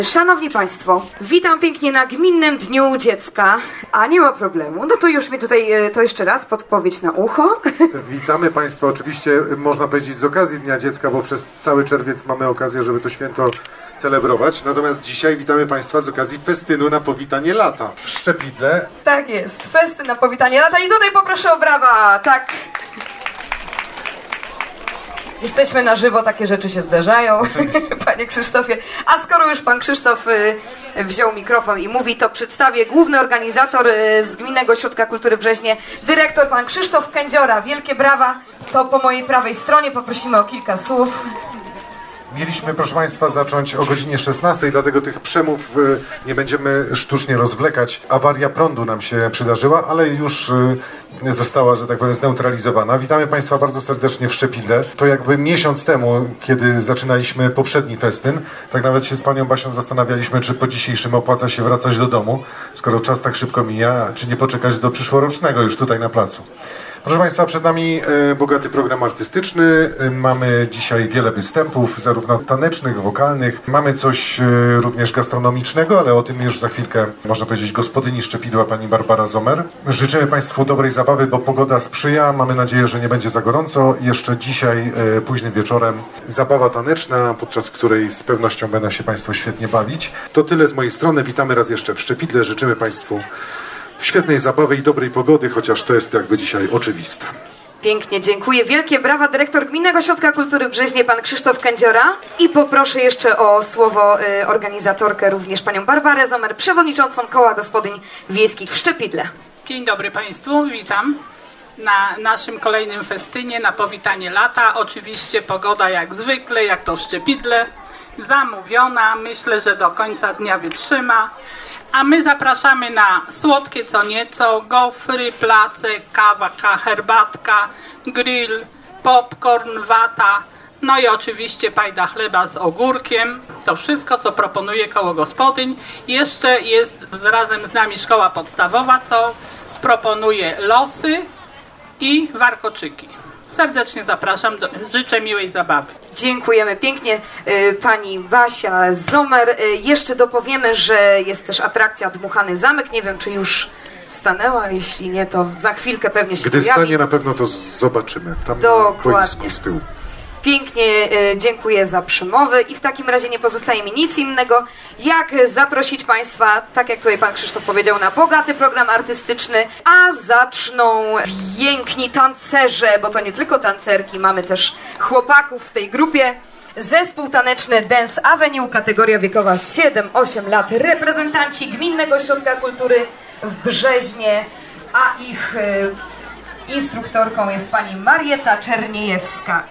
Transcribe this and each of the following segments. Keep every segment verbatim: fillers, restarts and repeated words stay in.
Szanowni Państwo, witam pięknie na Gminnym Dniu Dziecka. A nie ma problemu, no to już mi tutaj to jeszcze raz podpowiedź na ucho. Witamy Państwa oczywiście, można powiedzieć, z okazji Dnia Dziecka, bo przez cały czerwiec mamy okazję, żeby to święto celebrować. Natomiast dzisiaj witamy Państwa z okazji festynu na powitanie lata w Szczepidle. Tak jest, festyn na powitanie lata i tutaj poproszę o brawa, tak. Jesteśmy na żywo, takie rzeczy się zdarzają, Panie Krzysztofie. A skoro już Pan Krzysztof y, wziął mikrofon i mówi, to przedstawię główny organizator y, z Gminnego Ośrodka Kultury Brzeźnie, dyrektor Pan Krzysztof Kędziora. Wielkie brawa, to po mojej prawej stronie poprosimy o kilka słów. Mieliśmy, proszę Państwa, zacząć o godzinie szesnastej, dlatego tych przemów y, nie będziemy sztucznie rozwlekać. Awaria prądu nam się przydarzyła, ale już y, została, że tak powiem, zneutralizowana. Witamy Państwa bardzo serdecznie w Szczepidle. To jakby miesiąc temu, kiedy zaczynaliśmy poprzedni festyn, tak nawet się z Panią Basią zastanawialiśmy, czy po dzisiejszym opłaca się wracać do domu, skoro czas tak szybko mija, czy nie poczekać do przyszłorocznego już tutaj na placu. Proszę Państwa, przed nami e, bogaty program artystyczny. E, mamy dzisiaj wiele występów, zarówno tanecznych, wokalnych. Mamy coś e, również gastronomicznego, ale o tym już za chwilkę, można powiedzieć, gospodyni Szczepidła, pani Barbara Zomer. Życzymy Państwu dobrej zabawy, bo pogoda sprzyja. Mamy nadzieję, że nie będzie za gorąco. Jeszcze dzisiaj, e, późnym wieczorem, zabawa taneczna, podczas której z pewnością będą się Państwo świetnie bawić. To tyle z mojej strony. Witamy raz jeszcze w Szczepidle. Życzymy Państwu świetnej zabawy i dobrej pogody, chociaż to jest jakby dzisiaj oczywiste. Pięknie, dziękuję. Wielkie brawa, dyrektor Gminnego Ośrodka Kultury Brzeźnie, pan Krzysztof Kędziora. I poproszę jeszcze o słowo y, organizatorkę, również panią Barbarę Zomer, przewodniczącą Koła Gospodyń Wiejskich w Szczepidle. Dzień dobry Państwu, witam na naszym kolejnym festynie, na powitanie lata. Oczywiście pogoda jak zwykle, jak to w Szczepidle, zamówiona. Myślę, że do końca dnia wytrzyma. A my zapraszamy na słodkie co nieco, gofry, placek, kawa, herbatka, grill, popcorn, wata, no i oczywiście pajda chleba z ogórkiem. To wszystko, co proponuje Koło Gospodyń. Jeszcze jest razem z nami szkoła podstawowa, co proponuje losy i warkoczyki. Serdecznie zapraszam, do, życzę miłej zabawy. Dziękujemy pięknie, y, pani Basia Zomer. Y, jeszcze dopowiemy, że jest też atrakcja Dmuchany Zamek. Nie wiem, czy już stanęła, jeśli nie, to za chwilkę pewnie się Gdy pojawi. stanie, na pewno to zobaczymy. Tam Dokładnie. na boisku z tyłu. Pięknie y, dziękuję za przemowy i w takim razie nie pozostaje mi nic innego, jak zaprosić Państwa, tak jak tutaj Pan Krzysztof powiedział, na bogaty program artystyczny, a zaczną piękni tancerze, bo to nie tylko tancerki, mamy też chłopaków w tej grupie. Zespół taneczny Dance Avenue, kategoria wiekowa siedem osiem lat, reprezentanci Gminnego Ośrodka Kultury w Brzeźnie, a ich y, instruktorką jest pani Marieta Czerniejewska.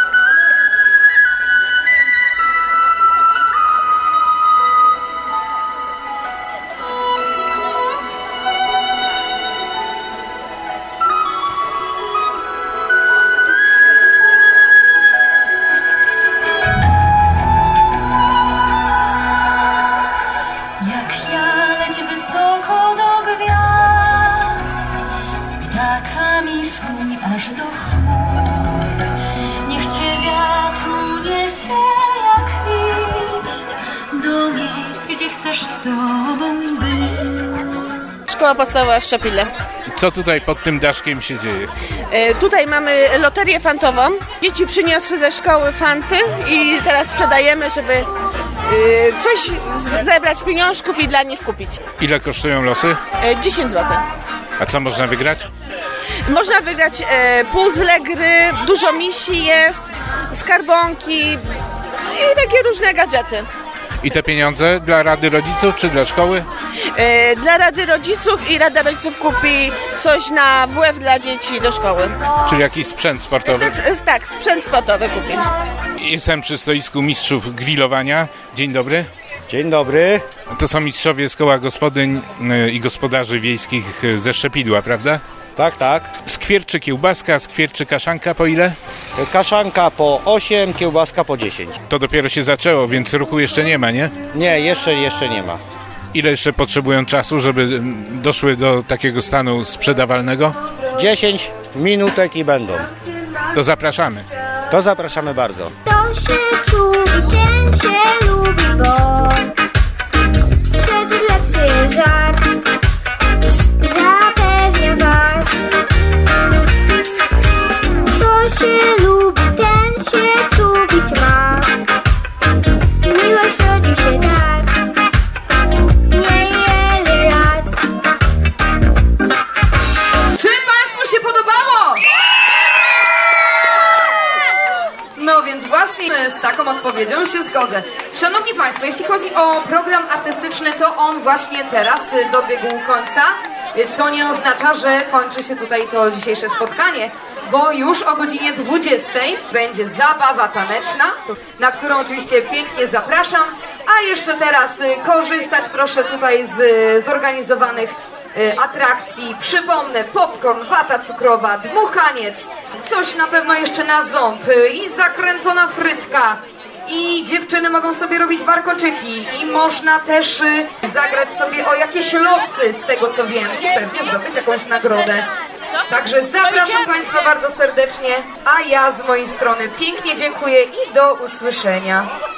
Aż do chmur, niech cię wiatru niesie jak liść do miejsc, gdzie chcesz z sobą być. Szkoła podstawowa w Szczepidle. Co tutaj pod tym daszkiem się dzieje? E, tutaj mamy loterię fantową. Dzieci przyniosły ze szkoły fanty i teraz sprzedajemy, żeby e, coś z, zebrać pieniążków i dla nich kupić. Ile kosztują losy? E, dziesięć złotych. A co można wygrać? Można wygrać e, puzzle, gry, dużo misi jest, skarbonki i takie różne gadżety. I te pieniądze dla Rady Rodziców czy dla szkoły? E, dla Rady Rodziców i Rada Rodziców kupi coś na W F dla dzieci do szkoły. Czyli jakiś sprzęt sportowy? Tak, tak, sprzęt sportowy kupi. Jestem przy stoisku mistrzów grillowania. Dzień dobry. Dzień dobry. To są mistrzowie z Koła Gospodyń i Gospodarzy Wiejskich ze Szczepidła, prawda? Tak, tak. Skwierczy kiełbaska, skwierczy kaszanka po ile? Kaszanka po osiem, kiełbaska po dziesięć. To dopiero się zaczęło, więc ruchu jeszcze nie ma, nie? Nie, jeszcze, jeszcze nie ma. Ile jeszcze potrzebują czasu, żeby doszły do takiego stanu sprzedawalnego? dziesięć minutek i będą. To zapraszamy. To zapraszamy bardzo. To się czuł i ten się lubi, bo się zgodzę. Szanowni Państwo, jeśli chodzi o program artystyczny, to on właśnie teraz dobiegł końca, co nie oznacza, że kończy się tutaj to dzisiejsze spotkanie, bo już o godzinie dwudziestej będzie zabawa taneczna, na którą oczywiście pięknie zapraszam, a jeszcze teraz korzystać proszę tutaj z zorganizowanych atrakcji. Przypomnę, popcorn, wata cukrowa, dmuchaniec, coś na pewno jeszcze na ząb i zakręcona frytka. I dziewczyny mogą sobie robić warkoczyki i można też y, zagrać sobie o jakieś losy z tego co wiem i pewnie zdobyć jakąś nagrodę. Także zapraszam Państwa bardzo serdecznie, a ja z mojej strony pięknie dziękuję i do usłyszenia.